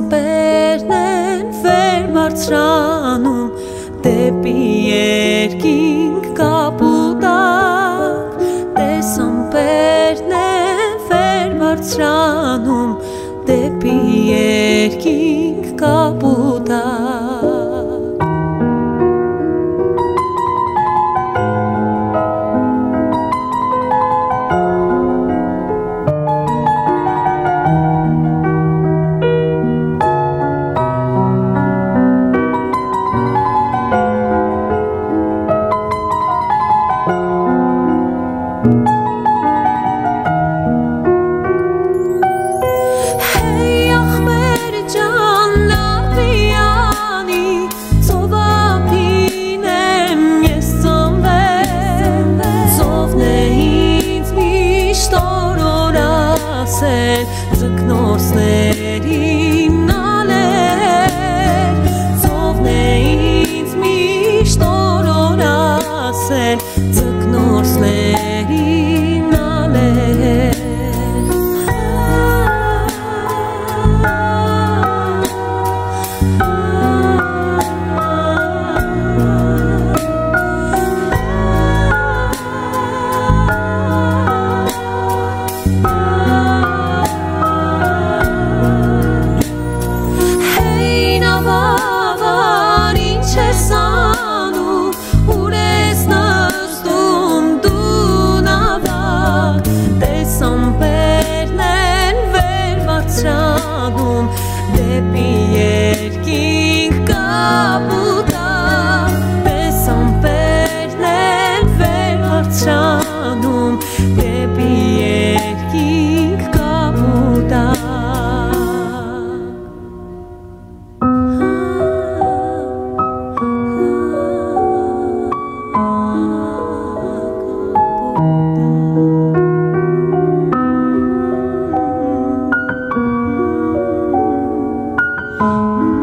ամպերն են վեր բարձրանում դեպի երկինք կապուտակ տես ամպերն են վեր բարձրանում դեպի երկինք կապուտակ Ձկնորսներին նալեր Ծովն է ինձ միշտ օրոր ասել Ձկնորսներին նալեր Դեպի երկինք կապուտակ Պես ամպերն են վեր բարձրանում Դեպի երկինք կապուտակ Oh